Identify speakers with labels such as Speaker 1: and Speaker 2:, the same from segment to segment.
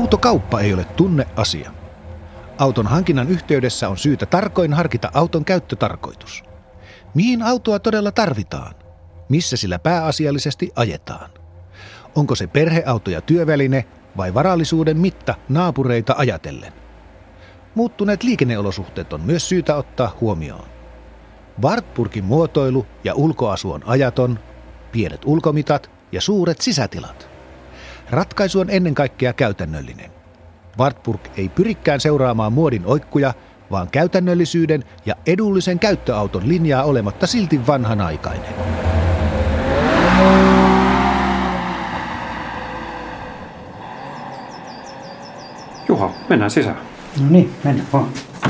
Speaker 1: Autokauppa ei ole tunneasia. Auton hankinnan yhteydessä on syytä tarkoin harkita auton käyttötarkoitus. Mihin autoa todella tarvitaan? Missä sillä pääasiallisesti ajetaan? Onko se perheauto ja työväline vai varallisuuden mitta naapureita ajatellen? Muuttuneet liikenneolosuhteet on myös syytä ottaa huomioon. Wartburgin muotoilu ja ulkoasu on ajaton, pienet ulkomitat ja suuret sisätilat. Ratkaisu on ennen kaikkea käytännöllinen. Wartburg ei pyrikään seuraamaan muodin oikkuja, vaan käytännöllisyyden ja edullisen käyttöauton linjaa olematta silti vanhanaikainen.
Speaker 2: Juha, mennään sisään.
Speaker 3: No niin, mennään vaan.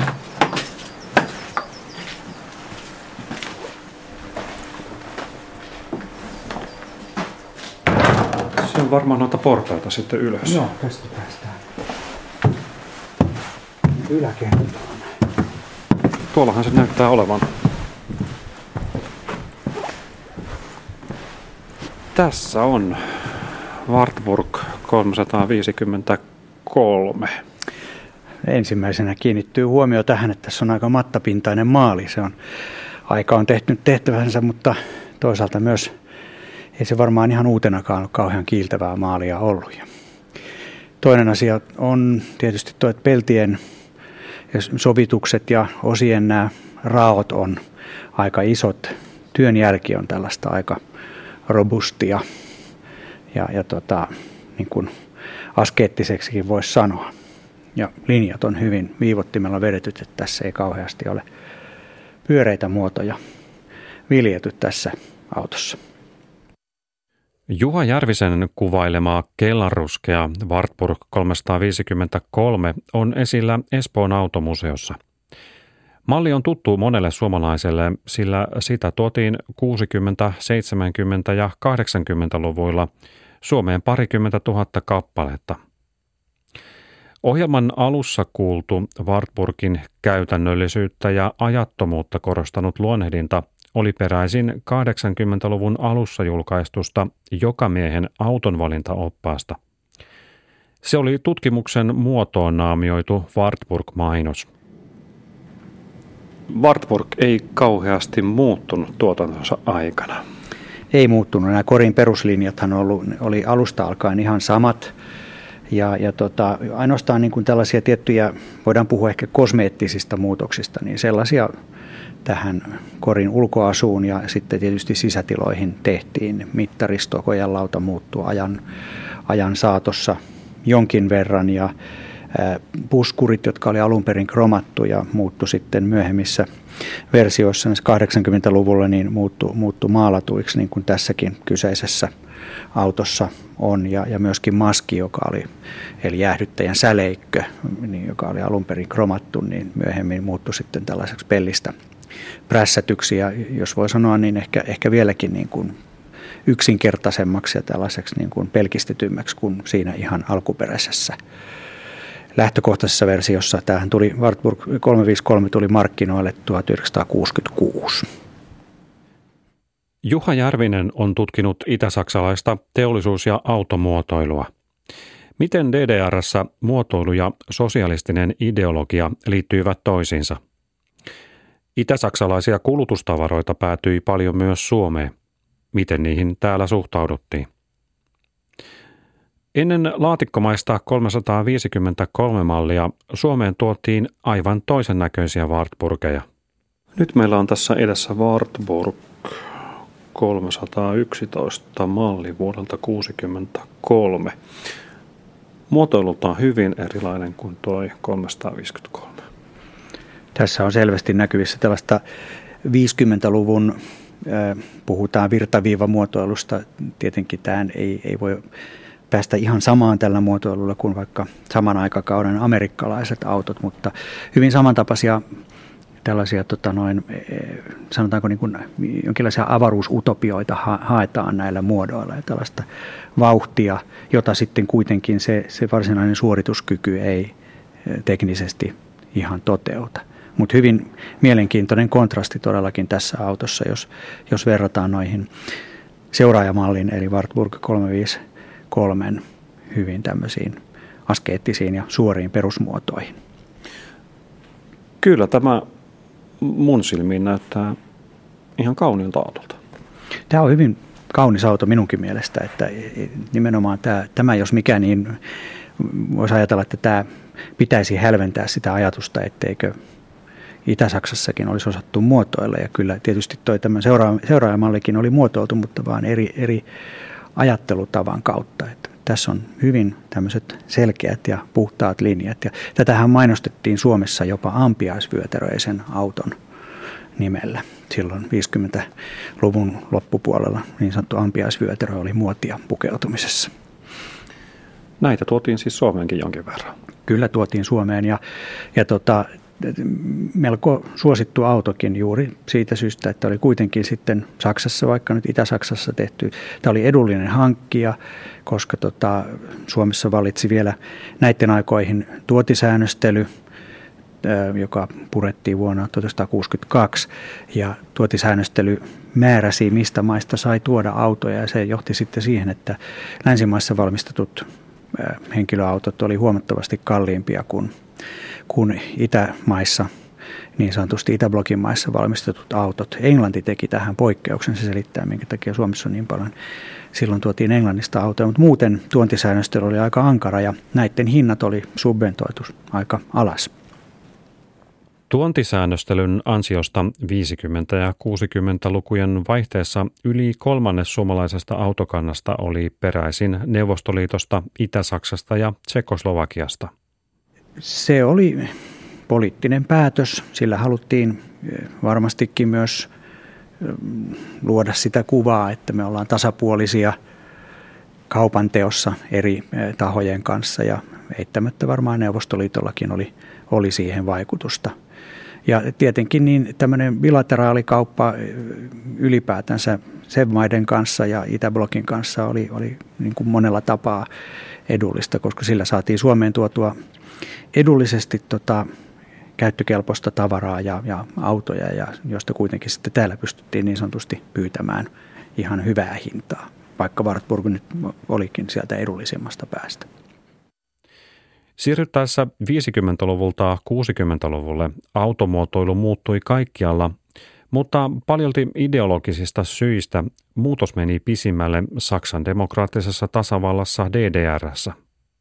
Speaker 2: Se on varmaan noita portaita sitten ylös.
Speaker 3: Joo, tästä päästään yläkertaan.
Speaker 2: Tuollahan se näyttää olevan. Tässä on Wartburg 353.
Speaker 3: Ensimmäisenä kiinnittyy huomio tähän, että tässä on aika mattapintainen maali. Aika on tehnyt tehtävänsä, mutta toisaalta myös ei se varmaan ihan uutenakaan ole kauhean kiiltävää maalia ollut. Ja toinen asia on tietysti tuo, että peltien ja sovitukset ja osien nämä raot on aika isot. Työn jälki on tällaista aika robustia ja niin kuin askeettiseksikin voisi sanoa. Ja linjat on hyvin viivottimella vedetyt, että tässä ei kauheasti ole pyöreitä muotoja viljety tässä autossa.
Speaker 2: Juha Järvisen kuvailema kellanruskea Wartburg 353 on esillä Espoon automuseossa. Malli on tuttu monelle suomalaiselle, sillä sitä tuotiin 60-, 70- ja 80-luvuilla Suomeen 20 000 kappaletta. Ohjelman alussa kuultu Wartburgin käytännöllisyyttä ja ajattomuutta korostanut luonnehdinta oli peräisin 80-luvun alussa julkaistusta Jokamiehen autonvalintaoppaasta. Se oli tutkimuksen muotoon naamioitu Wartburg-mainos. Wartburg ei kauheasti muuttunut tuotantonsa aikana.
Speaker 3: Ei muuttunut. Nämä korin peruslinjathan oli alusta alkaen ihan samat. Ja ainoastaan niin kuin tällaisia tiettyjä, voidaan puhua ehkä kosmeettisista muutoksista, niin sellaisia tähän korin ulkoasuun ja sitten tietysti sisätiloihin tehtiin. Mittaristo, kojanlauta muuttui ajan saatossa jonkin verran ja puskurit, jotka oli alun perin kromattu ja muuttu sitten myöhemmissä versioissa 80-luvulla, niin muuttu maalatuiksi, niin kuin tässäkin kyseisessä autossa on, ja myöskin maski, joka oli, eli jäähdyttäjän säleikkö, niin, joka oli alun perin kromattu, niin myöhemmin muuttui sitten tällaiseksi pellistä prässätyksi, ja jos voi sanoa, niin ehkä vieläkin niin kuin yksinkertaisemmaksi ja tällaiseksi niin kuin pelkistetymmäksi kuin siinä ihan alkuperäisessä lähtökohtaisessa versiossa. Tämähän tuli, Wartburg 353 tuli markkinoille 1966.
Speaker 2: Juha Järvinen on tutkinut itä-saksalaista teollisuus- ja automuotoilua. Miten DDR:ssä muotoilu ja sosialistinen ideologia liittyivät toisiinsa? Itä-saksalaisia kulutustavaroita päätyi paljon myös Suomeen. Miten niihin täällä suhtauduttiin? Ennen laatikkomaista 353 mallia Suomeen tuotiin aivan toisen näköisiä Wartburgeja. Nyt meillä on tässä edessä Wartburg 311 malli vuodelta 1963. Muotoilultaan hyvin erilainen kuin tuo 353.
Speaker 3: Tässä on selvästi näkyvissä tällaista 50-luvun, puhutaan virtaviivamuotoilusta. Tietenkin tähän ei voi päästä ihan samaan tällä muotoilulla kuin vaikka saman aikakauden amerikkalaiset autot, mutta hyvin samantapaisia tällaisia sanotaanko niin kuin jonkinlaisia avaruusutopioita haetaan näillä muodoilla ja tällaista vauhtia, jota sitten kuitenkin se varsinainen suorituskyky ei teknisesti ihan toteuta. Mutta hyvin mielenkiintoinen kontrasti todellakin tässä autossa, jos verrataan noihin seuraajamallin eli Wartburg 353 hyvin tämmöisiin askeettisiin ja suoriin perusmuotoihin.
Speaker 2: Kyllä tämä mun silmiin näyttää ihan kauniilta autolta.
Speaker 3: Tämä on hyvin kaunis auto minunkin mielestä, että nimenomaan tämä jos mikä, niin voisi ajatella, että tämä pitäisi hälventää sitä ajatusta, etteikö Itä-Saksassakin olisi osattu muotoilla. Ja kyllä tietysti tämä seuraajamallikin oli muotoiltu, mutta vaan eri ajattelutavan kautta. Että tässä on hyvin tämmöiset selkeät ja puhtaat linjat. Ja tätähän mainostettiin Suomessa jopa ampiaisvyötäröisen auton nimellä. Silloin 50-luvun loppupuolella niin sanottu ampiaisvyötärö oli muotia pukeutumisessa.
Speaker 2: Näitä tuotiin siis Suomeenkin jonkin verran.
Speaker 3: Kyllä tuotiin Suomeen ja melko suosittu autokin juuri siitä syystä, että oli kuitenkin sitten Saksassa, vaikka nyt Itä-Saksassa tehty. Tämä oli edullinen hankkia, koska Suomessa vallitsi vielä näiden aikoihin tuotisäännöstely, joka purettiin vuonna 1962, ja tuotisäännöstely määräsi, mistä maista sai tuoda autoja, ja se johti sitten siihen, että länsimaissa valmistetut henkilöautot oli huomattavasti kalliimpia kuin Itämaissa, niin sanotusti Itäblokin maissa valmistetut autot. Englanti teki tähän poikkeuksen, se selittää, minkä takia Suomessa on niin paljon. Silloin tuotiin Englannista autoja, mutta muuten tuontisäännöstely oli aika ankara, ja näiden hinnat oli subventoitu aika alas.
Speaker 2: Tuontisäännöstelyn ansiosta 50- ja 60-lukujen vaihteessa yli 1/3 suomalaisesta autokannasta oli peräisin Neuvostoliitosta, Itä-Saksasta ja Tšekoslovakiasta.
Speaker 3: Se oli poliittinen päätös. Sillä haluttiin varmastikin myös luoda sitä kuvaa, että me ollaan tasapuolisia kaupanteossa eri tahojen kanssa, ja eittämättä varmaan Neuvostoliitollakin oli siihen vaikutusta. Ja tietenkin niin tämmöinen bilateraalikauppa ylipäätänsä sen maiden kanssa ja Itäblokin kanssa oli niin kuin monella tapaa edullista, koska sillä saatiin Suomeen tuotua edullisesti käyttökelpoista tavaraa ja autoja, ja josta kuitenkin sitten täällä pystyttiin niin sanotusti pyytämään ihan hyvää hintaa, vaikka Wartburg nyt olikin sieltä edullisimmasta päästä.
Speaker 2: Siirryttäessä 50-luvulta 60-luvulle automuotoilu muuttui kaikkialla, mutta paljolti ideologisista syistä muutos meni pisimmälle Saksan demokraattisessa tasavallassa DDR:ssä.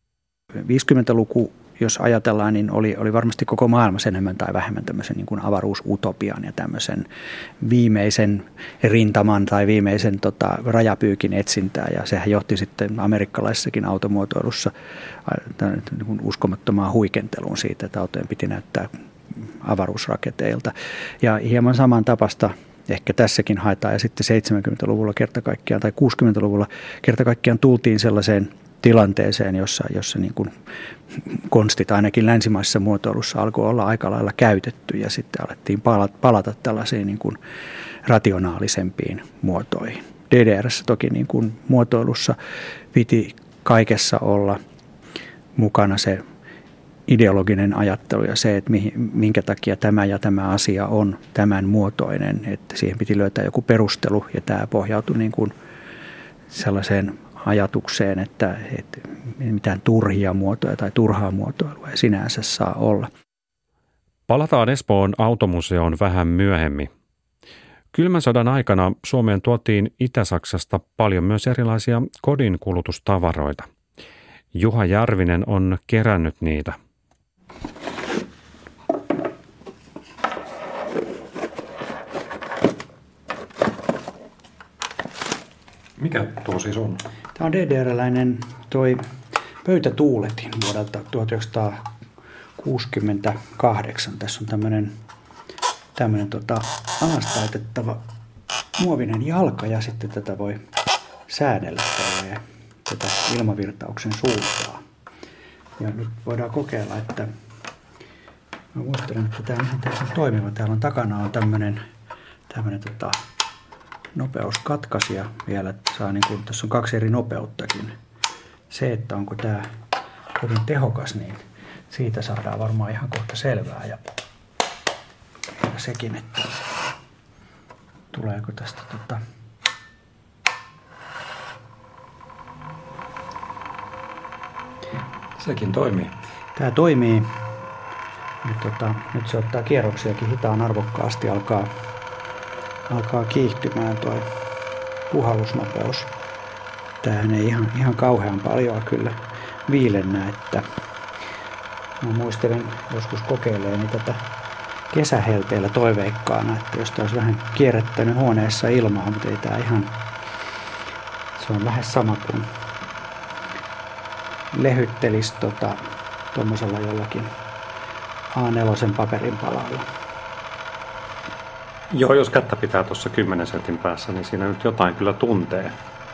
Speaker 3: 50-luku, jos ajatellaan, niin oli varmasti koko maailmassa enemmän tai vähemmän tämmöisen niin kuin avaruusutopian ja tämmöisen viimeisen rintaman tai viimeisen rajapyykin etsintää. Ja sehän johti sitten amerikkalaisessakin automuotoilussa niin kuin uskomattomaan huikenteluun siitä, että autojen piti näyttää avaruusraketeilta. Ja hieman saman tapasta ehkä tässäkin haetaan. Ja sitten 70-luvulla kertakaikkiaan tai 60-luvulla kertakaikkiaan tultiin sellaiseen tilanteeseen, jossa niin kuin konstit ainakin länsimaisessa muotoilussa alkoi olla aika lailla käytetty, ja sitten alettiin palata tällaisiin niin kuin rationaalisempiin muotoihin. DDR:ssä toki niin kuin muotoilussa piti kaikessa olla mukana se ideologinen ajattelu ja se, että minkä takia tämä ja tämä asia on tämän muotoinen, että siihen piti löytää joku perustelu, ja tämä pohjautui niin kuin sellaiseen ajatukseen, että mitään turhia muotoja tai turhaa muotoilua ei sinänsä saa olla.
Speaker 2: Palataan Espoon automuseoon vähän myöhemmin. Kylmän sodan aikana Suomeen tuotiin Itä-Saksasta paljon myös erilaisia kodinkulutustavaroita. Juha Järvinen on kerännyt niitä. Mikä tuo siis on?
Speaker 3: Tämä on DDR-läinen pöytätuuletin vuodelta 1968. Tässä on tämmöinen alastaitettava muovinen jalka, ja sitten tätä voi säädellä tätä ilmavirtauksen suuntaa. Ja nyt voidaan kokeilla, että mä muistelen, että tämä on ihan täysin toimiva. Täällä on takana on tämmöinen nopeuskatkaisija vielä, että saa niin kuin, tässä on 2 eri nopeuttakin. Se, että onko tämä kovin tehokas, niin siitä saadaan varmaan ihan kohta selvää. Ja sekin, että tuleeko tästä
Speaker 2: Sekin toimii.
Speaker 3: Tämä toimii. Nyt se ottaa kierroksiakin hitaan arvokkaasti, alkaa kiihtymään tuo puhallusnopeus. Tämähän ei ihan kauhean paljon kyllä viilennä, että mä muistelen joskus kokeileeni tätä kesähelteellä toiveikkaana, että jos tämä olisi vähän kierrättänyt huoneessa ilmaa, mutta ei tämä ihan, se on lähes sama kuin lehyttelisi tuommoisella jollakin A4 paperin palalla.
Speaker 2: Joo, jos kättä pitää tuossa 10 sentin päässä, niin siinä nyt jotain kyllä tuntee.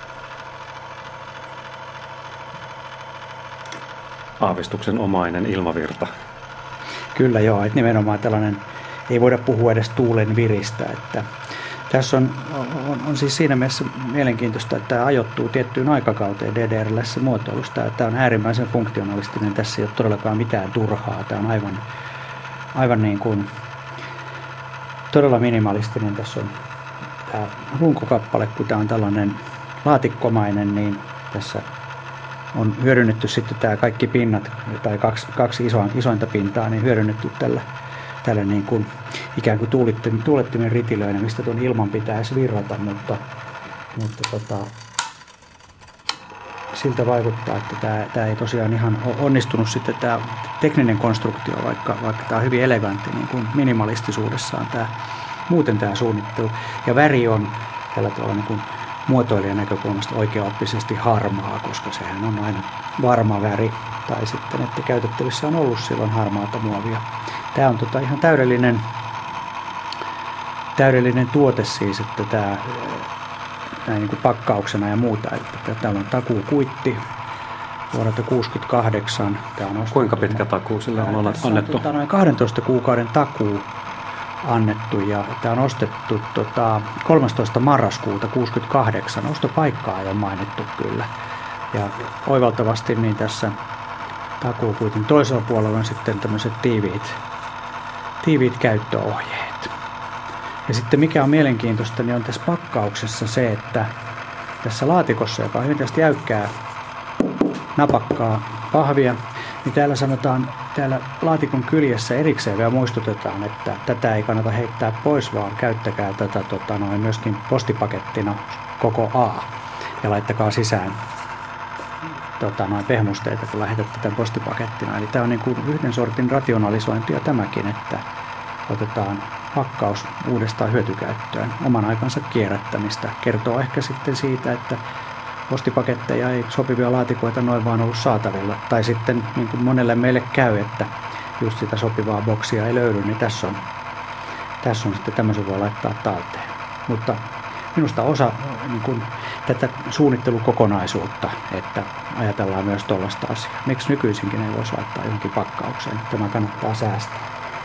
Speaker 2: Aavistuksen omainen ilmavirta.
Speaker 3: Kyllä joo, että nimenomaan tällainen, ei voida puhua edes tuulen viristä. Että tässä on siis siinä mielessä mielenkiintoista, että tämä ajoittuu tiettyyn aikakauteen DDR-lässä muotoilusta. Tämä on äärimmäisen funktionalistinen, tässä ei ole todellakaan mitään turhaa. Tämä on aivan niin kuin todella minimalistinen. Tässä on tämä runkokappale, kun tämä on tällainen laatikkomainen, niin tässä on hyödynnetty sitten tämä kaikki pinnat, tai kaksi isointa pintaa, niin hyödynnetty tällä niin kuin ikään kuin tuulettimen ritilöinä, mistä tuon ilman pitäisi virrata, mutta siltä vaikuttaa, että tämä ei tosiaan ihan ole onnistunut sitten tämä tekninen konstruktio, vaikka tämä on hyvin elegantti niin kuin minimalistisuudessaan muuten tämä suunnittelu. Ja väri on tällä tavalla niin kuin muotoilijan näkökulmasta oikeaoppisesti harmaa, koska sehän on aina varma väri, tai sitten, että käytettävissä on ollut silloin harmaata muovia. Tämä on ihan täydellinen tuote siis, että tämä näin niin kuin pakkauksena ja muuta. Että täällä on takuukuitti vuodelta 1968.
Speaker 2: Kuinka pitkä takuu sillä on annettu?
Speaker 3: Noin 12 kuukauden takuu annettu, ja tämä on ostettu 13. marraskuuta 1968. Ostopaikkaa ei ole mainittu kyllä. Ja oivaltavasti niin tässä takuukuitin toisella puolella on sitten tämmöiset tiiviit käyttöohjeet. Ja sitten mikä on mielenkiintoista, niin on tässä pakkauksessa se, että tässä laatikossa, joka on hyvin tästä jäykkää, napakkaa pahvia, niin täällä sanotaan, täällä laatikon kyljessä erikseen vielä muistutetaan, että tätä ei kannata heittää pois, vaan käyttäkää tätä myöskin postipakettina koko A ja laittakaa sisään pehmusteita, kun lähetätte tämän postipakettina. Eli tämä on niin kuin yhden sortin rationalisointia tämäkin, että otetaan pakkaus uudestaan hyötykäyttöön, oman aikansa kierrättämistä. Kertoo ehkä sitten siitä, että postipaketteja ei sopivia laatikoita noin vaan ollut saatavilla. Tai sitten niin kuin monelle meille käy, että just sitä sopivaa boksia ei löydy, niin tässä on sitten tämmöisen voi laittaa talteen. Mutta minusta osa niin kuin tätä suunnittelukokonaisuutta, että ajatellaan myös tuollaista asiaa. Miksi nykyisinkin ei voisi laittaa johonkin pakkaukseen? Tämä kannattaa säästää.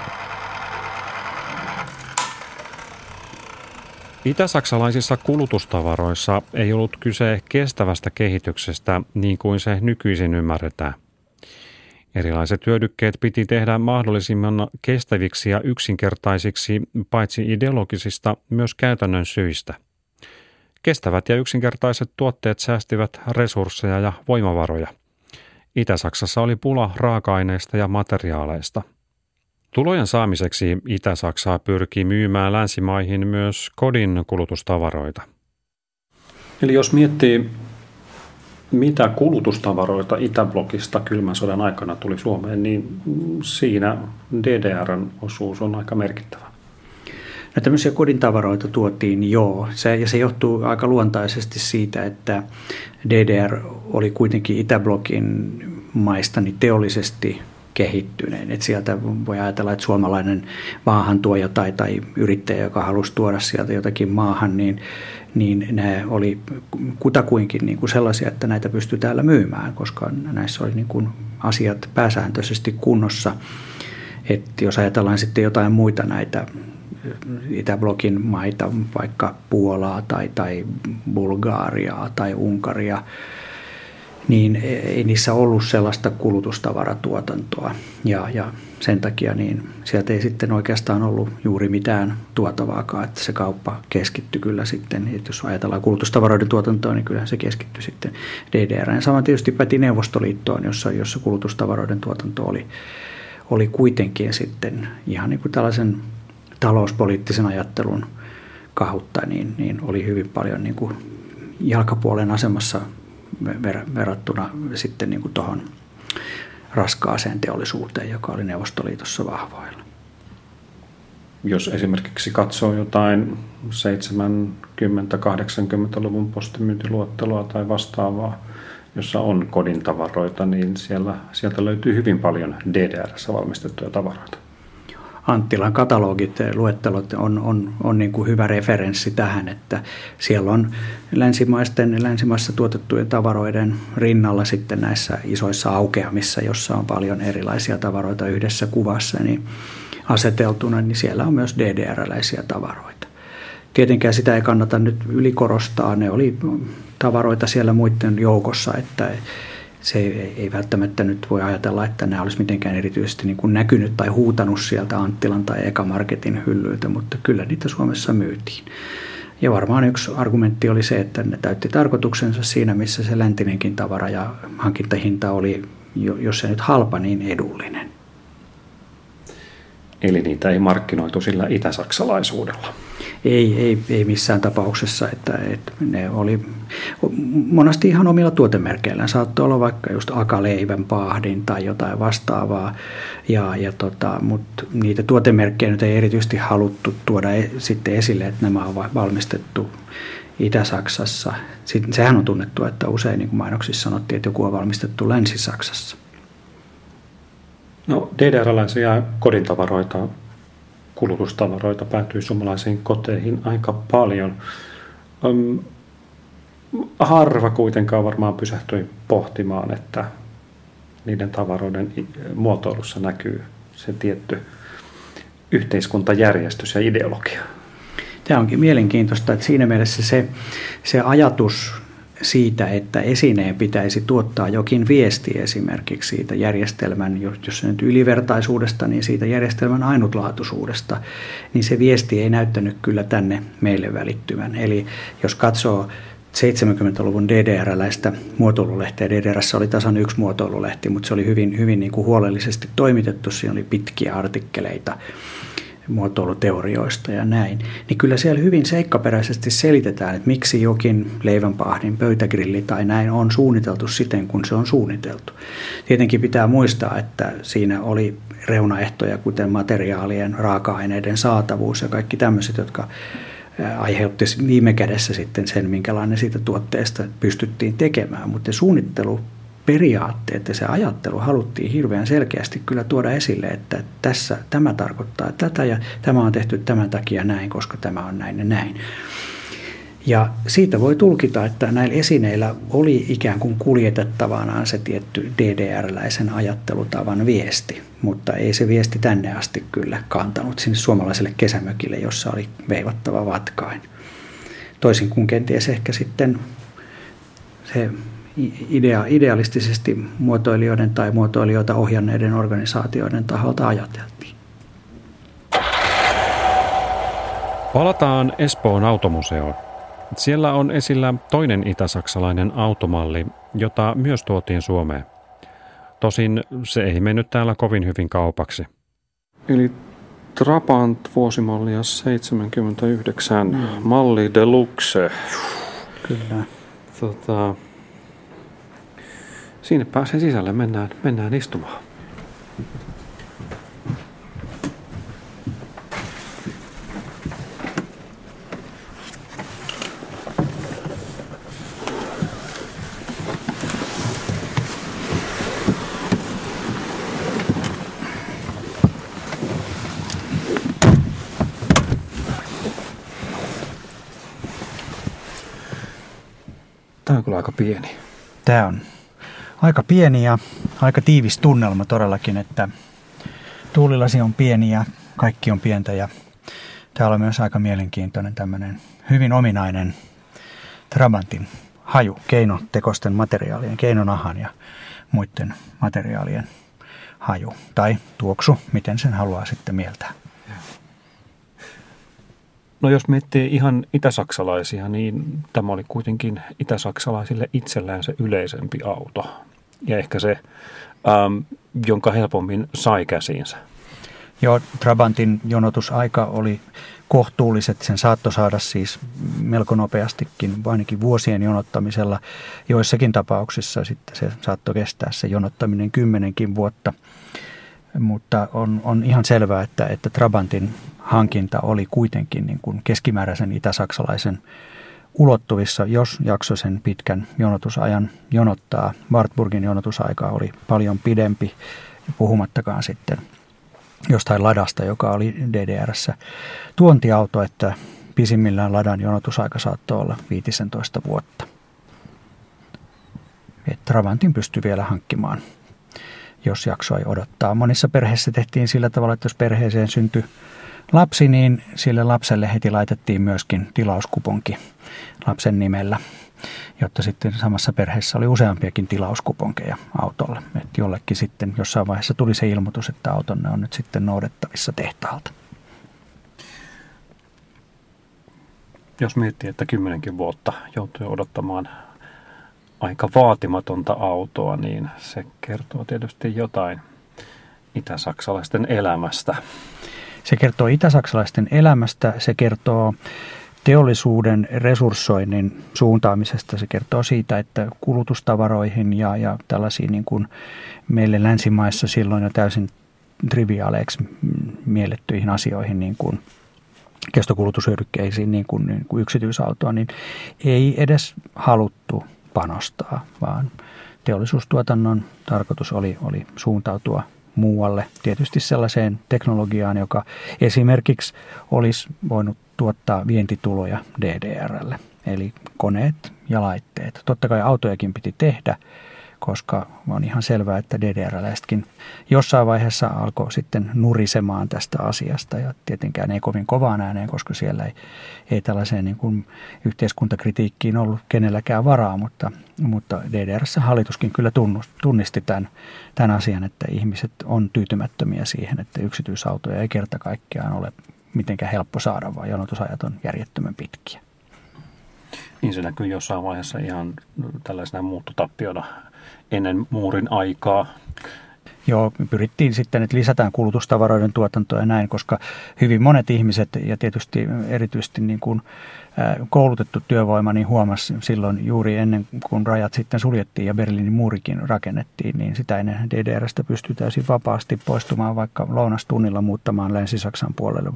Speaker 2: Itäsaksalaisissa kulutustavaroissa ei ollut kyse kestävästä kehityksestä niin kuin se nykyisin ymmärretään. Erilaiset hyödykkeet piti tehdä mahdollisimman kestäviksi ja yksinkertaisiksi paitsi ideologisista myös käytännön syistä. Kestävät ja yksinkertaiset tuotteet säästivät resursseja ja voimavaroja. Itä-Saksassa oli pula raaka-aineista ja materiaaleista. Tulojen saamiseksi Itä-Saksaa pyrkii myymään länsimaihin myös kodin kulutustavaroita. Eli jos miettii, mitä kulutustavaroita Itäblokista kylmän sodan aikana tuli Suomeen, niin siinä DDR:n osuus on aika merkittävä.
Speaker 3: No tämmöisiä kodin tavaroita tuotiin joo, ja se johtuu aika luontaisesti siitä, että DDR oli kuitenkin Itäblokin maista niin teollisesti kehittyneen. Et sieltä voi ajatella, että suomalainen maahantuoja tai yrittäjä, joka halusi tuoda sieltä jotakin maahan, niin nämä oli kutakuinkin niin kuin sellaisia, että näitä pystyi täällä myymään, koska näissä oli niin kuin asiat pääsääntöisesti kunnossa. Et jos ajatellaan sitten jotain muita näitä Itäblokin maita, vaikka Puolaa tai Bulgariaa tai Unkaria, niin ei niissä ollut sellaista kulutustavaratuotantoa ja sen takia niin sieltä ei sitten oikeastaan ollut juuri mitään tuotavaakaan, että se kauppa keskittyi kyllä sitten, että jos ajatellaan kulutustavaroiden tuotantoa, niin kyllä se keskittyi sitten DDR. Ja sama tietysti päti Neuvostoliittoon, jossa kulutustavaroiden tuotanto oli kuitenkin sitten ihan niin kuin tällaisen talouspoliittisen ajattelun kautta, niin oli hyvin paljon niin kuin jalkapuolen asemassa verrattuna sitten niin kuin tuohon raskaaseen teollisuuteen, joka oli Neuvostoliitossa vahvoilla.
Speaker 2: Jos esimerkiksi katsoo jotain 70-80-luvun postimyyntiluetteloa tai vastaavaa, jossa on kodin tavaroita, niin sieltä löytyy hyvin paljon DDR:ssä valmistettuja tavaroita.
Speaker 3: Anttilan katalogit, luettelot on niin kuin hyvä referenssi tähän, että siellä on länsimaissa tuotettujen tavaroiden rinnalla sitten näissä isoissa aukeamissa, jossa on paljon erilaisia tavaroita yhdessä kuvassa niin aseteltuna, niin siellä on myös DDR-läisiä tavaroita. Tietenkään sitä ei kannata nyt ylikorostaa, ne oli tavaroita siellä muiden joukossa, että se ei välttämättä nyt voi ajatella, että nämä olisi mitenkään erityisesti niin kuin näkynyt tai huutanut sieltä Anttilan tai Eka-marketin hyllyiltä, mutta kyllä niitä Suomessa myytiin. Ja varmaan yksi argumentti oli se, että ne täytti tarkoituksensa siinä, missä se läntinenkin tavara ja hankintahinta oli, jos se nyt halpa, niin edullinen.
Speaker 2: Eli niitä ei markkinoitu sillä itäsaksalaisuudella?
Speaker 3: Ei missään tapauksessa, että ne oli monesti ihan omilla tuotemerkeillään. Saattoi olla vaikka just akaleivän paahdin tai jotain vastaavaa, mutta niitä tuotemerkkejä nyt ei erityisesti haluttu tuoda sitten esille, että nämä on valmistettu Itä-Saksassa. Sitten sehän on tunnettu, että usein niin kuin mainoksissa sanottiin, että joku on valmistettu Länsi-Saksassa.
Speaker 2: No, DDR-läisiä kodintavaroita, kulutustavaroita päätyi suomalaisiin koteihin aika paljon. Harva kuitenkaan varmaan pysähtyi pohtimaan, että niiden tavaroiden muotoilussa näkyy se tietty yhteiskuntajärjestys ja ideologia.
Speaker 3: Tämä onkin mielenkiintoista, että siinä mielessä se ajatus siitä, että esineen pitäisi tuottaa jokin viesti esimerkiksi siitä järjestelmän, jos se nyt ylivertaisuudesta, niin siitä järjestelmän ainutlaatuisuudesta, niin se viesti ei näyttänyt kyllä tänne meille välittyvän. Eli jos katsoo 70-luvun DDR-läistä muotoilulehteä, DDR:ssä oli tasan yksi muotoilulehti, mutta se oli hyvin niin kuin huolellisesti toimitettu, siinä oli pitkiä artikkeleita muotoiluteorioista ja näin, niin kyllä siellä hyvin seikkaperäisesti selitetään, että miksi jokin leivänpahdin pöytägrilli tai näin on suunniteltu siten, kun se on suunniteltu. Tietenkin pitää muistaa, että siinä oli reunaehtoja, kuten materiaalien, raaka-aineiden saatavuus ja kaikki tämmöiset, jotka aiheutti viime kädessä sitten sen, minkälainen siitä tuotteesta pystyttiin tekemään, mutta suunnitteluperiaatteet ja se ajattelu haluttiin hirveän selkeästi kyllä tuoda esille, että tässä tämä tarkoittaa tätä ja tämä on tehty tämän takia näin, koska tämä on näin ja näin. Ja siitä voi tulkita, että näillä esineillä oli ikään kuin kuljetettavanaan se tietty DDR-läisen ajattelutavan viesti, mutta ei se viesti tänne asti kyllä kantanut sinne suomalaiselle kesämökille, jossa oli veivattava vatkain. Toisin kuin kenties ehkä sitten se idealistisesti muotoilijoiden tai muotoilijoita ohjanneiden organisaatioiden taholta ajateltiin.
Speaker 2: Palataan Espoon automuseoon. Siellä on esillä toinen itäsaksalainen automalli, jota myös tuotiin Suomeen. Tosin se ei mennyt täällä kovin hyvin kaupaksi. Eli Trabant vuosimallia 79, malli deluxe.
Speaker 3: Kyllä.
Speaker 2: Sinne pääsee sisälle, mennään istumaan. Tämä on kyllä aika pieni.
Speaker 3: Tämä on aika pieni ja aika tiivis tunnelma todellakin, että tuulilasi on pieni ja kaikki on pientä ja täällä on myös aika mielenkiintoinen tämmöinen hyvin ominainen Trabantin haju, keinotekoisten materiaalien, keinonahan ja muiden materiaalien haju tai tuoksu, miten sen haluaa sitten mieltää.
Speaker 2: No jos miettii ihan itäsaksalaisia, niin tämä oli kuitenkin itäsaksalaisille itsellään se yleisempi auto. Ja ehkä se, jonka helpommin sai käsiinsä.
Speaker 3: Joo, Trabantin jonotusaika oli kohtuulliset. Sen saattoi saada siis melko nopeastikin, ainakin vuosien jonottamisella. Joissakin tapauksissa sitten se saattoi kestää se jonottaminen 10 vuotta. Mutta on ihan selvää, että Trabantin hankinta oli kuitenkin niin kuin keskimääräisen itäsaksalaisen ulottuvissa, jos jaksoi sen pitkän jonotusajan jonottaa. Wartburgin jonotusaika oli paljon pidempi, puhumattakaan sitten jostain Ladasta, joka oli DDR:ssä tuontiauto, että pisimmillään Ladan jonotusaika saattoi olla 15 vuotta. Trabantin pystyi vielä hankkimaan, jos jaksoi odottaa. Monissa perheissä tehtiin sillä tavalla, että jos perheeseen syntyi lapsi, niin sille lapselle heti laitettiin myöskin tilauskuponki lapsen nimellä, jotta sitten samassa perheessä oli useampiakin tilauskuponkeja autolle. Että jollekin sitten jossain vaiheessa tuli se ilmoitus, että autonne on nyt sitten noudettavissa tehtaalta.
Speaker 2: Jos miettii, että 10 vuotta joutui odottamaan aika vaatimatonta autoa, niin se kertoo tietysti jotain itäsaksalaisten elämästä.
Speaker 3: Se kertoo itäsaksalaisten elämästä, se kertoo teollisuuden resurssoinnin suuntaamisesta. Se kertoo siitä, että kulutustavaroihin ja tällaisiin niin kuin meille länsimaissa silloin jo täysin triviaaleiksi miellettyihin asioihin, niin kuin kestokulutushyödykkeisiin, niin kuin yksityisautoa, niin ei edes haluttu panostaa, vaan teollisuustuotannon tarkoitus oli suuntautua muualle, tietysti sellaiseen teknologiaan, joka esimerkiksi olisi voinut tuottaa vientituloja DDR:lle, eli koneet ja laitteet. Totta kai autojakin piti tehdä, koska on ihan selvää, että DDR-läisetkin jossain vaiheessa alkoi sitten nurisemaan tästä asiasta, ja tietenkään ei kovin kovaan ääneen, koska siellä ei tällaiseen niin kuin yhteiskuntakritiikkiin ollut kenelläkään varaa, mutta DDR:ssä hallituskin kyllä tunnisti tämän asian, että ihmiset on tyytymättömiä siihen, että yksityisautoja ei kerta kaikkiaan ole mitenkään helppo saada, vaan jonotusajat on järjettömän pitkiä.
Speaker 2: Niin se näkyy jossain vaiheessa ihan tällaisena muuttotappiona ennen muurin aikaa.
Speaker 3: Joo, pyrittiin sitten, että lisätään kulutustavaroiden tuotantoa ja näin, koska hyvin monet ihmiset ja tietysti erityisesti niin kuin koulutettu työvoima niin huomasi silloin juuri ennen kuin rajat sitten suljettiin ja Berliinin muurikin rakennettiin, niin sitä ennen DDR:stä pystyi täysin vapaasti poistumaan vaikka lounastunnilla muuttamaan Länsi-Saksan puolelle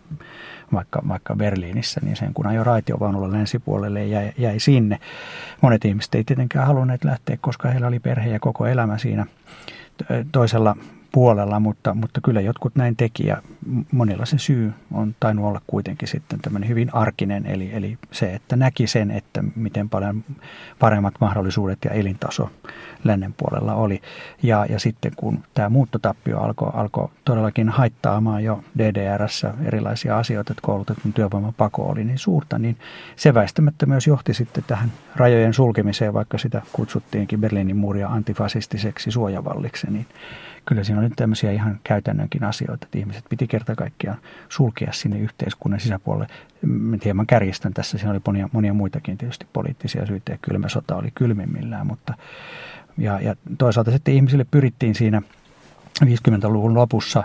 Speaker 3: vaikka Berliinissä, niin sen kun ajoi raitiovaunulla länsipuolelle ja jäi sinne. Monet ihmiset ei tietenkään halunneet lähteä, koska heillä oli perhe ja koko elämä siinä toisella puolella, mutta kyllä jotkut näin teki ja monilla se syy on tainnut olla kuitenkin sitten tämmöinen hyvin arkinen, eli se, että näki sen, että miten paljon paremmat mahdollisuudet ja elintaso lännen puolella oli. Ja sitten kun tämä muuttotappio alkoi todellakin haittaamaan jo DDR:ssä erilaisia asioita, että koulutetun työvoiman pako oli niin suurta, niin se väistämättä myös johti sitten tähän rajojen sulkemiseen, vaikka sitä kutsuttiinkin Berliinin muuria antifasistiseksi suojavalliksi, niin kyllä siinä oli tämmöisiä ihan käytännönkin asioita, että ihmiset piti kerta kaikkiaan sulkea sinne yhteiskunnan sisäpuolelle. Hieman kärjistän tässä, siinä oli monia muitakin tietysti poliittisia syitä ja kylmä sota oli kylmimmillään, mutta ja toisaalta sitten ihmisille pyrittiin siinä 50-luvun lopussa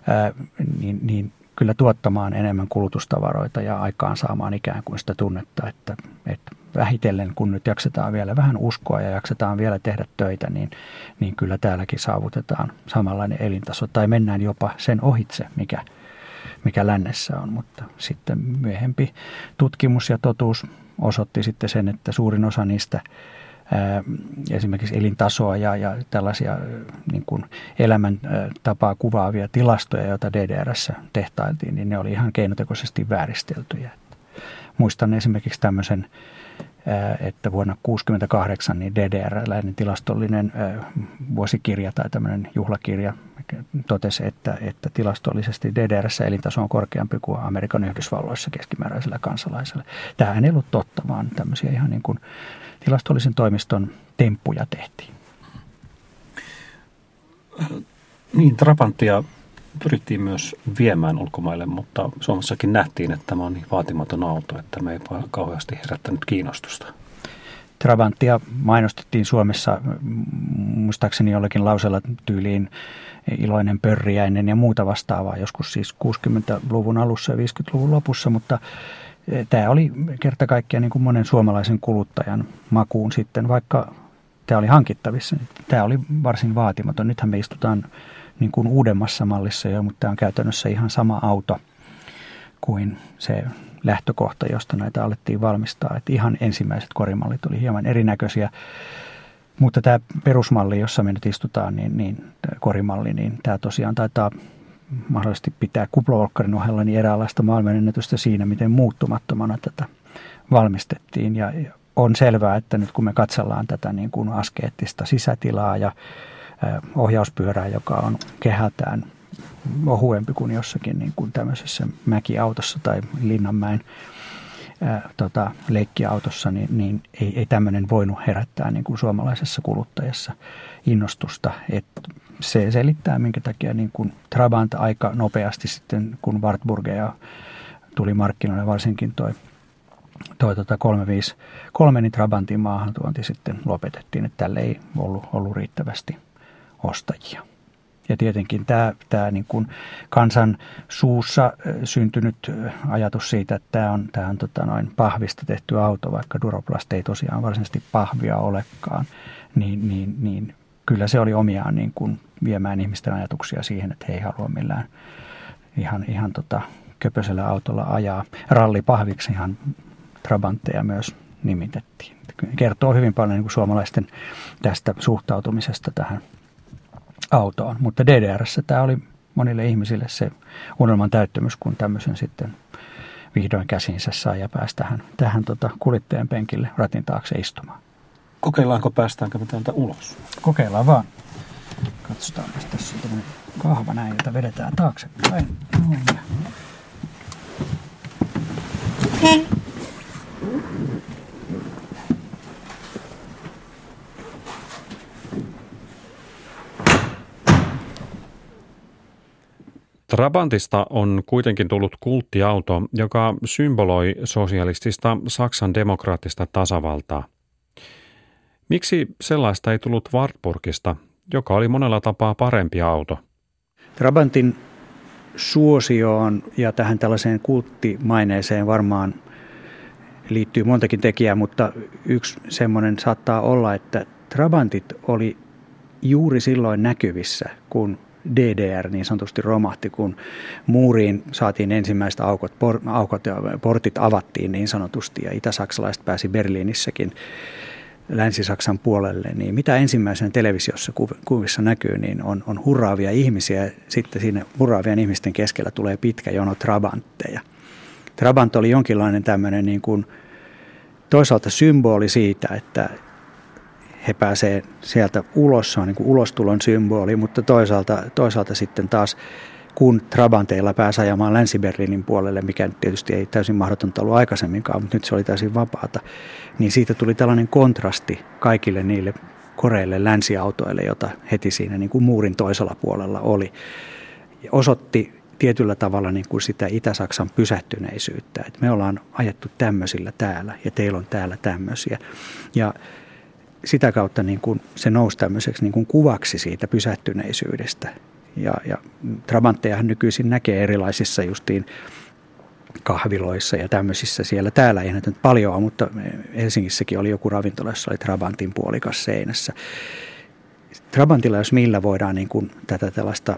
Speaker 3: niin kyllä tuottamaan enemmän kulutustavaroita ja aikaan saamaan ikään kuin sitä tunnetta, että vähitellen kun nyt jaksetaan vielä vähän uskoa ja jaksetaan vielä tehdä töitä, niin kyllä täälläkin saavutetaan samanlainen elintaso tai mennään jopa sen ohitse, mikä lännessä on. Mutta sitten myöhempi tutkimus ja totuus osoitti sitten sen, että suurin osa niistä esimerkiksi elintasoa ja tällaisia niin kuin elämäntapaa kuvaavia tilastoja, joita DDR:ssä tehtailtiin, niin ne oli ihan keinotekoisesti vääristeltyjä. Muistan esimerkiksi tämmöisen, että vuonna 1968 niin DDR-läinen tilastollinen vuosikirja tai tämmöinen juhlakirja, totesi, että tilastollisesti DDR:ssä elintaso on korkeampi kuin Amerikan Yhdysvalloissa keskimääräisellä kansalaisella. Tämähän ei ollut totta, vaan tämmöisiä ihan niin kuin tilastollisen toimiston temppuja tehtiin.
Speaker 2: Niin, Trabanttia pyrittiin myös viemään ulkomaille, mutta Suomessakin nähtiin, että tämä on niin vaatimaton auto, että me ei kauheasti herättänyt kiinnostusta.
Speaker 3: Trabanttia mainostettiin Suomessa muistaakseni jollakin lausella tyyliin iloinen pörriäinen ja muuta vastaavaa, joskus siis 60-luvun alussa ja 50-luvun lopussa, mutta tämä oli kerta kaikkiaan niin kuin monen suomalaisen kuluttajan makuun sitten, vaikka tämä oli hankittavissa. Tämä oli varsin vaatimaton. Nythän me istutaan niin kuin uudemmassa mallissa jo, mutta tämä on käytännössä ihan sama auto kuin se lähtökohta, josta näitä alettiin valmistaa. Että ihan ensimmäiset korimallit oli hieman erinäköisiä, mutta tämä perusmalli, jossa me nyt istutaan, niin korimalli, niin tämä tosiaan taitaa mahdollisesti pitää kuplavolkkarin ohella niin eräänlaista maailmanennätystä siinä, miten muuttumattomana tätä valmistettiin. Ja on selvää, että nyt kun me katsellaan tätä niin kuin askeettista sisätilaa ja ohjauspyörää, joka on kehältään ohuempi kuin jossakin niin kuin tämmöisessä mäkiautossa tai Linnanmäen leikkiautossa, niin ei tämmöinen voinut herättää niin kuin suomalaisessa kuluttajassa innostusta. Että se selittää, minkä takia niin kuin Trabant aika nopeasti sitten, kun Wartburgia tuli markkinoille, varsinkin toi 353, niin Trabantin maahantuonti sitten lopetettiin, että tälle ei ollut riittävästi ostajia. Ja tietenkin tämä niin kuin kansan suussa syntynyt ajatus siitä, että tämä on pahvista tehty auto, vaikka Duroplast ei tosiaan varsinaisesti pahvia olekaan, niin kyllä se oli omiaan niin kuin viemään ihmisten ajatuksia siihen, että he ei halua millään ihan köpöisellä autolla ajaa. Rallipahviksi ihan Trabantteja myös nimitettiin. Kertoo hyvin paljon niin kuin suomalaisten tästä suhtautumisesta tähän autoon. Mutta DDR:ssä tämä oli monille ihmisille se unelman täyttymys, kun tämmöisen sitten vihdoin käsinsä sai ja pääsi tähän kuljettajan penkille ratin taakse istumaan.
Speaker 2: Kokeillaanko, päästäänkö me täältä ulos?
Speaker 3: Kokeillaan vaan. Katsotaan, jos tässä on tämmöinen kahva näin, jota vedetään taaksepäin.
Speaker 2: Trabantista on kuitenkin tullut kulttiauto, joka symboloi sosialistista Saksan demokraattista tasavaltaa. Miksi sellaista ei tullut Wartburgista, joka oli monella tapaa parempi auto?
Speaker 3: Trabantin suosioon ja tähän tällaiseen kulttimaineeseen varmaan liittyy montakin tekijää, mutta yksi semmoinen saattaa olla, että Trabantit oli juuri silloin näkyvissä, kun DDR niin sanotusti romahti, kun muuriin saatiin ensimmäiset aukot ja portit avattiin niin sanotusti ja itä-saksalaiset pääsi Berliinissäkin Länsi-Saksan puolelle, niin mitä ensimmäisenä televisiossa kuvissa näkyy, niin on hurraavia ihmisiä. Sitten siinä hurraavien ihmisten keskellä tulee pitkä jono Trabantteja. Trabant oli jonkinlainen tämmöinen niin kuin toisaalta symboli siitä, että he pääsee sieltä ulos, se on niin kuin ulostulon symboli, mutta toisaalta sitten taas kun Trabanteilla pääsi ajamaan Länsi-Berliinin puolelle, mikä tietysti ei täysin mahdotonta ollut aikaisemminkaan, mutta nyt se oli täysin vapaata, niin siitä tuli tällainen kontrasti kaikille niille koreille länsiautoille, jota heti siinä niin kuin muurin toisella puolella oli. Ja osoitti tietyllä tavalla niin kuin sitä Itä-Saksan pysähtyneisyyttä, että me ollaan ajettu tämmöisillä täällä ja teillä on täällä tämmöisiä. Ja sitä kautta niin kuin se nousi tämmöiseksi niin kuin kuvaksi siitä pysähtyneisyydestä. Ja Trabanttejahan nykyisin näkee erilaisissa justiin kahviloissa ja tämmöisissä siellä. Täällä ei näitä nyt paljon ole, mutta Helsingissäkin oli joku ravintola, jossa oli Trabantin puolikas seinässä. Trabantilla, jos millä voidaan niin kuin tätä tällaista,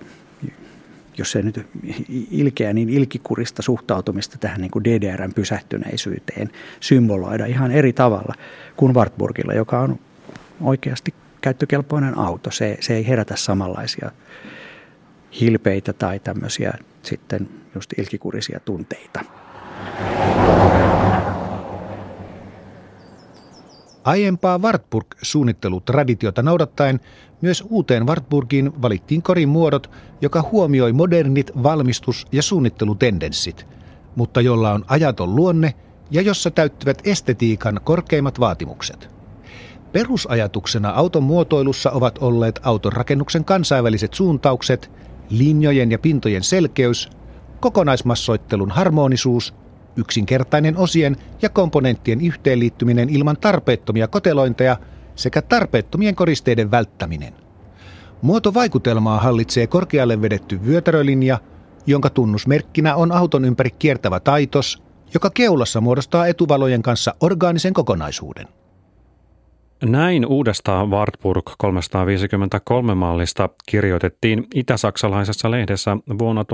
Speaker 3: jos se nyt ilkeä, niin ilkikurista suhtautumista tähän niin kuin DDR:n pysähtyneisyyteen symboloida ihan eri tavalla kuin Wartburgilla, joka on oikeasti käyttökelpoinen auto. Se ei herätä samanlaisia hilpeitä tai tämmöisiä sitten just ilkikurisia tunteita.
Speaker 1: Aiempaa Wartburg-suunnittelutraditiota noudattaen myös uuteen Wartburgiin valittiin korin muodot, joka huomioi modernit valmistus- ja suunnittelutendenssit, mutta jolla on ajaton luonne ja jossa täyttyvät estetiikan korkeimmat vaatimukset. Perusajatuksena auton muotoilussa ovat olleet auton rakennuksen kansainväliset suuntaukset, linjojen ja pintojen selkeys, kokonaismassoittelun harmonisuus, yksinkertainen osien ja komponenttien yhteenliittyminen ilman tarpeettomia kotelointeja sekä tarpeettomien koristeiden välttäminen. Muotovaikutelmaa hallitsee korkealle vedetty vyötärölinja, jonka tunnusmerkkinä on auton ympäri kiertävä taitos, joka keulassa muodostaa etuvalojen kanssa orgaanisen kokonaisuuden.
Speaker 2: Näin uudesta Wartburg 353-mallista kirjoitettiin itä-saksalaisessa lehdessä vuonna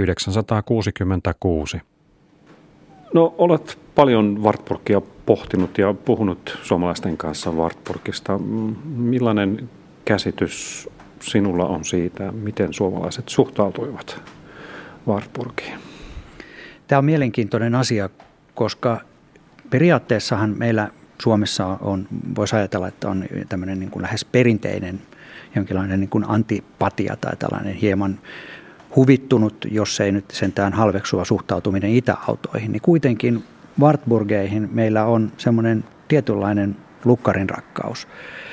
Speaker 2: 1966. No, olet paljon Wartburgia pohtinut ja puhunut suomalaisten kanssa Wartburgista. Millainen käsitys sinulla on siitä, miten suomalaiset suhtautuivat Wartburgiin?
Speaker 3: Tämä on mielenkiintoinen asia, koska periaatteessahan meillä Suomessa voisi ajatella, että on tämmöinen niin kuin lähes perinteinen jonkinlainen niin kuin antipatia tai tällainen hieman huvittunut, jos ei nyt sentään halveksuva suhtautuminen itäautoihin, niin kuitenkin Wartburgeihin meillä on semmoinen tietynlainen lukkarin rakkaus.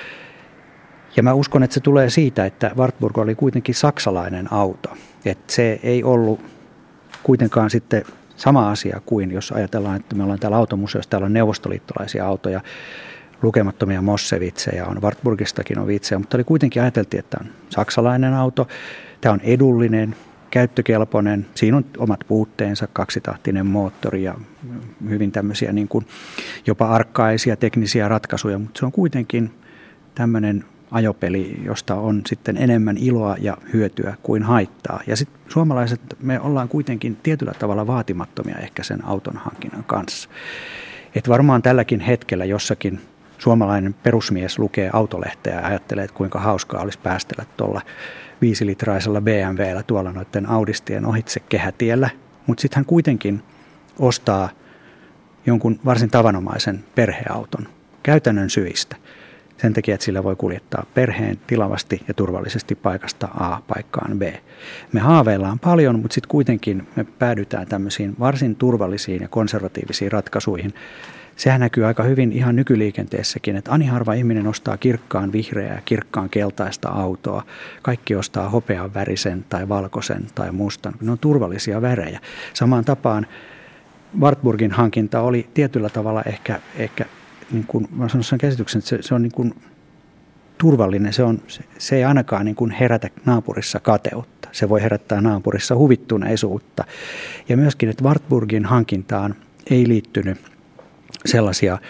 Speaker 3: Ja mä uskon, että se tulee siitä, että Wartburg oli kuitenkin saksalainen auto. Että se ei ollut kuitenkaan sitten sama asia kuin jos ajatellaan, että me ollaan täällä automuseossa, täällä on neuvostoliittolaisia autoja, lukemattomia Mossevitsejä on, Wartburgistakin on vitsejä, mutta oli kuitenkin ajateltiin, että tämä on saksalainen auto, tämä on edullinen, käyttökelpoinen, siinä on omat puutteensa, kaksitahtinen moottori ja hyvin tämmöisiä niin kuin jopa arkkaisia teknisiä ratkaisuja, mutta se on kuitenkin tämmöinen ajopeli, josta on sitten enemmän iloa ja hyötyä kuin haittaa. Ja sitten suomalaiset, me ollaan kuitenkin tietyllä tavalla vaatimattomia ehkä sen auton hankinnan kanssa. Et varmaan tälläkin hetkellä jossakin suomalainen perusmies lukee autolehteä ja ajattelee, että kuinka hauskaa olisi päästellä tuolla 5-litraisella BMWllä tuolla noiden Audistien ohitse kehätiellä. Mutta sitten hän kuitenkin ostaa jonkun varsin tavanomaisen perheauton käytännön syistä. Sen takia, että sillä voi kuljettaa perheen tilavasti ja turvallisesti paikasta A paikkaan B. Me haaveillaan paljon, mutta sitten kuitenkin me päädytään tämmöisiin varsin turvallisiin ja konservatiivisiin ratkaisuihin. Sehän näkyy aika hyvin ihan nykyliikenteessäkin, että ani harva ihminen ostaa kirkkaan vihreää ja kirkkaan keltaista autoa. Kaikki ostaa hopean värisen tai valkoisen tai mustan. Ne on turvallisia värejä. Samaan tapaan Wartburgin hankinta oli tietyllä tavalla ehkä niin kuin mä sanon sen käsityksen, että se on niin kuin turvallinen, se ei ainakaan niin kuin herätä naapurissa kateutta. Se voi herättää naapurissa huvittuneisuutta. Ja myöskin, että Wartburgin hankintaan ei liittynyt sellaisia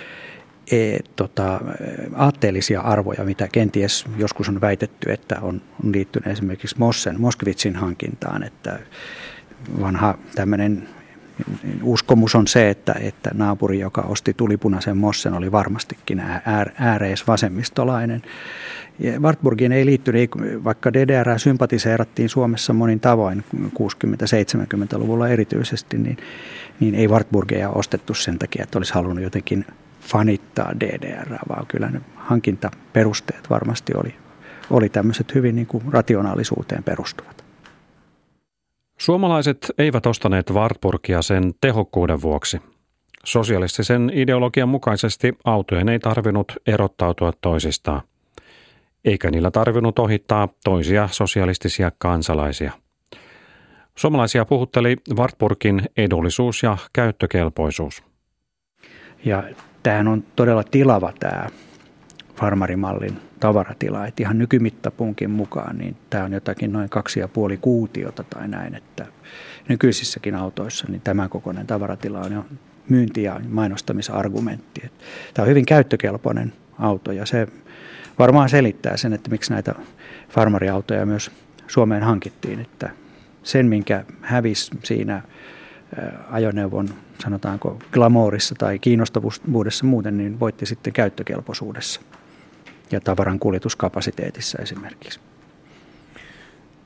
Speaker 3: aatteellisia arvoja, mitä kenties joskus on väitetty, että on liittynyt esimerkiksi Moskvitsin hankintaan, että vanha tämmöinen uskomus on se, että naapuri, joka osti tulipunaisen Mossen, oli varmastikin ääreisvasemmistolainen. Wartburgiin ei liittynyt, vaikka DDR sympatiseerattiin Suomessa monin tavoin 60-70-luvulla erityisesti, niin ei Wartburgeja ostettu sen takia, että olisi halunnut jotenkin fanittaa DDR, vaan kyllä ne hankintaperusteet varmasti oli tämmöiset hyvin niin kuin rationaalisuuteen perustuvat.
Speaker 2: Suomalaiset eivät ostaneet Wartburgia sen tehokkuuden vuoksi. Sosialistisen ideologian mukaisesti autojen ei tarvinnut erottautua toisistaan, eikä niillä tarvinnut ohittaa toisia sosialistisia kansalaisia. Suomalaisia puhutteli Wartburgin edullisuus ja käyttökelpoisuus.
Speaker 3: Ja tämähän on todella tilava tämä farmarimallin tavaratila, että ihan nykymittapunkin mukaan, niin tämä on jotakin noin 2,5 kuutiota tai näin, että nykyisissäkin autoissa niin tämän kokoinen tavaratila on jo myynti- ja mainostamisargumentti. Tämä on hyvin käyttökelpoinen auto ja se varmaan selittää sen, että miksi näitä farmariautoja myös Suomeen hankittiin, että sen minkä hävisi siinä ajoneuvon, sanotaanko glamourissa tai kiinnostavuudessa muuten, niin voitti sitten käyttökelpoisuudessa ja tavaran kuljetuskapasiteetissa esimerkiksi.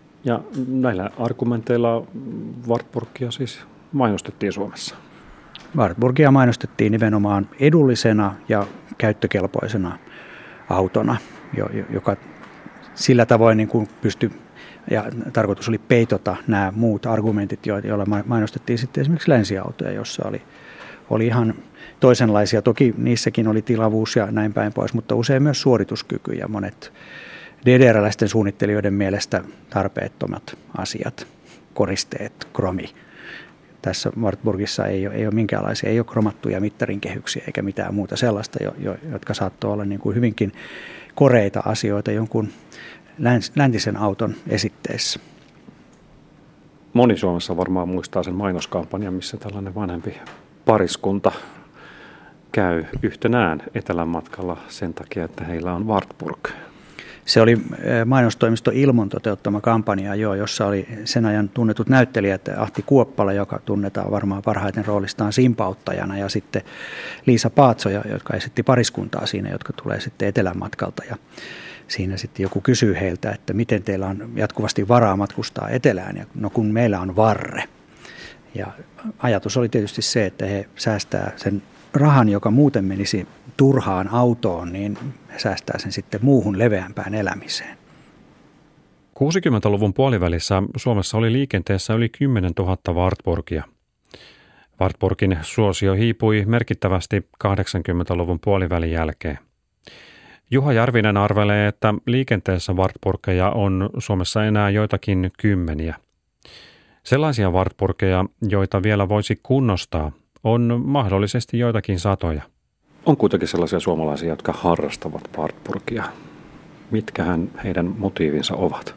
Speaker 2: Ja näillä argumenteilla Wartburgia siis mainostettiin Suomessa?
Speaker 3: Wartburgia mainostettiin nimenomaan edullisena ja käyttökelpoisena autona, joka sillä tavoin niin kuin pystyi, ja tarkoitus oli peitota nämä muut argumentit, joilla mainostettiin sitten esimerkiksi länsiautoja, jossa oli ihan toisenlaisia. Toki niissäkin oli tilavuus ja näin päin pois, mutta usein myös suorituskyky ja monet DDR-läisten suunnittelijoiden mielestä tarpeettomat asiat, koristeet, kromi. Tässä Wartburgissa ei ole minkäänlaisia, ei ole kromattuja mittarin kehyksiä eikä mitään muuta sellaista, jotka saattoi olla niin kuin hyvinkin koreita asioita jonkun läntisen auton esitteessä.
Speaker 2: Moni Suomessa varmaan muistaa sen mainoskampanjan, missä tällainen vanhempi pariskunta käy yhtenään etelän matkalla sen takia, että heillä on Wartburg.
Speaker 3: Se oli mainostoimisto Ilmon toteuttama kampanja, jossa oli sen ajan tunnetut näyttelijät Ahti Kuoppala, joka tunnetaan varmaan parhaiten roolistaan simpauttajana, ja sitten Liisa Paatsoja, jotka esitti pariskuntaa siinä, jotka tulee sitten etelän matkalta. Ja siinä sitten joku kysyy heiltä, että miten teillä on jatkuvasti varaa matkustaa etelään, ja no kun meillä on varre. Ja ajatus oli tietysti se, että he säästää sen rahan, joka muuten menisi turhaan autoon, niin säästää sen sitten muuhun leveämpään elämiseen.
Speaker 2: 60-luvun puolivälissä Suomessa oli liikenteessä yli 10 000 Wartburgia. Wartburgin suosio hiipui merkittävästi 80-luvun puolivälin jälkeen. Juha Järvinen arvelee, että liikenteessä Wartburgeja on Suomessa enää joitakin kymmeniä. Sellaisia Wartburgeja, joita vielä voisi kunnostaa, on mahdollisesti joitakin satoja. On kuitenkin sellaisia suomalaisia, jotka harrastavat Wartburgia. Mitkähän heidän motiivinsa ovat?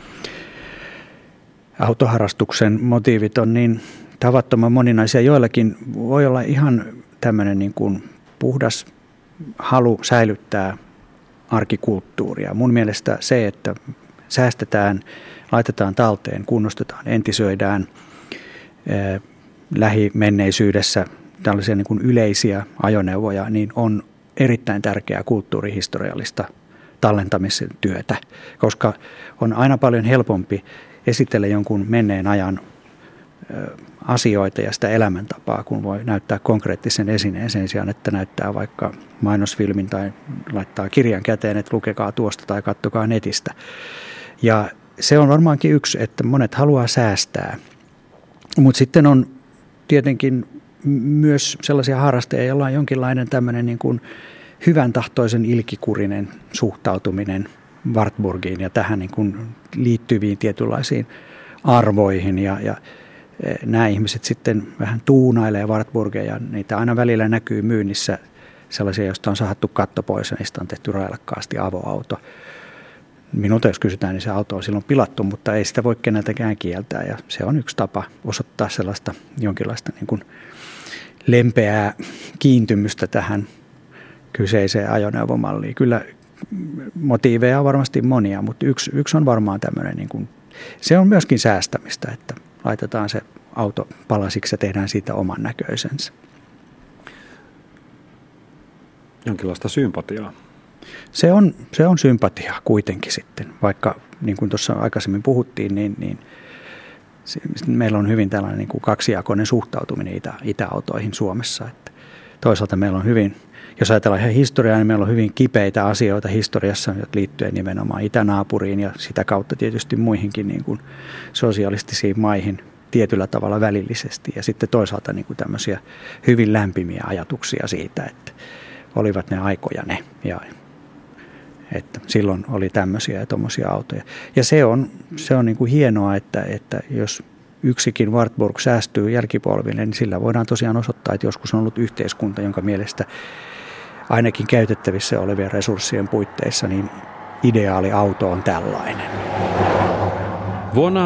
Speaker 3: Autoharrastuksen motiivit on niin tavattoman moninaisia. Joillakin voi olla ihan tämmöinen niin kuin puhdas halu säilyttää arkikulttuuria. Mun mielestä se, että säästetään, laitetaan talteen, kunnostetaan, entisöidään lähimenneisyydessä tällaisia niin kuin yleisiä ajoneuvoja, niin on erittäin tärkeää kulttuurihistoriallista tallentamisen työtä, koska on aina paljon helpompi esitellä jonkun menneen ajan asioita ja sitä elämäntapaa, kun voi näyttää konkreettisen esineen sen sijaan, että näyttää vaikka mainosfilmin tai laittaa kirjan käteen, että lukekaa tuosta tai katsokaa netistä. Ja se on varmaankin yksi, että monet haluaa säästää, mutta sitten on tietenkin myös sellaisia harrastajia, joilla on jonkinlainen tämmöinen niin kuin hyvän tahtoisen ilkikurinen suhtautuminen Wartburgiin ja tähän niin kuin liittyviin tietynlaisiin arvoihin. Ja nämä ihmiset sitten vähän tuunailee Wartburgeja. Niitä aina välillä näkyy myynnissä sellaisia, joista on sahattu katto pois ja niistä on tehty railakkaasti avoauto. Minulta jos kysytään, niin se auto on silloin pilattu, mutta ei sitä voi keneltäkään kieltää. Ja se on yksi tapa osoittaa sellaista jonkinlaista niin kuin lempeää kiintymystä tähän kyseiseen ajoneuvomalliin. Kyllä motiiveja on varmasti monia, mutta yksi on varmaan tämmöinen, niin kuin, se on myöskin säästämistä, että laitetaan se auto palasiksi ja tehdään siitä oman näköisensä.
Speaker 2: Jonkinlaista sympatiaa.
Speaker 3: Se on sympatiaa kuitenkin sitten, vaikka niin kuin tuossa aikaisemmin puhuttiin, niin meillä on hyvin tällainen niin kuin kaksijakoinen suhtautuminen itäautoihin Suomessa. Että toisaalta meillä on hyvin, jos ajatellaan ihan historiaa, niin meillä on hyvin kipeitä asioita historiassa liittyen nimenomaan itänaapuriin ja sitä kautta tietysti muihinkin niin kuin sosialistisiin maihin tietyllä tavalla välillisesti. Ja sitten toisaalta niin kuin tämmöisiä hyvin lämpimiä ajatuksia siitä, että olivat ne aikoja ne ja että silloin oli tämmöisiä ja tommosia autoja. Ja se on niin kuin hienoa, että jos yksikin Wartburg säästyy jälkipolville, niin sillä voidaan tosiaan osoittaa, että joskus on ollut yhteiskunta, jonka mielestä ainakin käytettävissä olevien resurssien puitteissa, niin ideaali auto on tällainen.
Speaker 2: Vuonna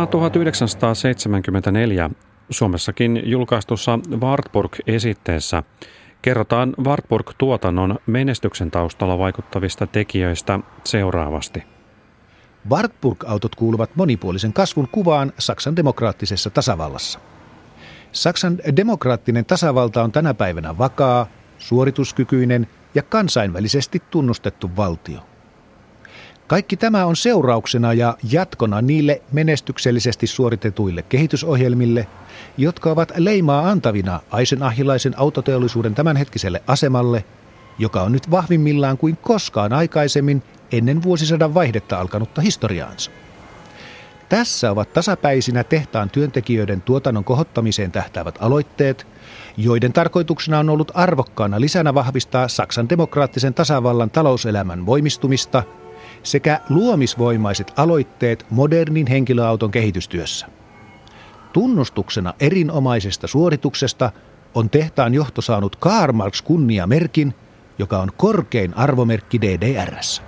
Speaker 2: 1974 Suomessakin julkaistussa Wartburg-esitteessä kerrotaan Wartburg-tuotannon menestyksen taustalla vaikuttavista tekijöistä seuraavasti.
Speaker 1: Wartburg-autot kuuluvat monipuolisen kasvun kuvaan Saksan demokraattisessa tasavallassa. Saksan demokraattinen tasavalta on tänä päivänä vakaa, suorituskykyinen ja kansainvälisesti tunnustettu valtio. Kaikki tämä on seurauksena ja jatkona niille menestyksellisesti suoritetuille kehitysohjelmille, jotka ovat leimaa antavina eisenahilaisen autoteollisuuden tämänhetkiselle asemalle, joka on nyt vahvimmillaan kuin koskaan aikaisemmin ennen vuosisadan vaihdetta alkanutta historiaansa. Tässä ovat tasapäisinä tehtaan työntekijöiden tuotannon kohottamiseen tähtäävät aloitteet, joiden tarkoituksena on ollut arvokkaana lisänä vahvistaa Saksan demokraattisen tasavallan talouselämän voimistumista sekä luomisvoimaiset aloitteet modernin henkilöauton kehitystyössä. Tunnustuksena erinomaisesta suorituksesta on tehtaan johto saanut Karl Marx kunniamerkin, joka on korkein arvomerkki DDR:ssä.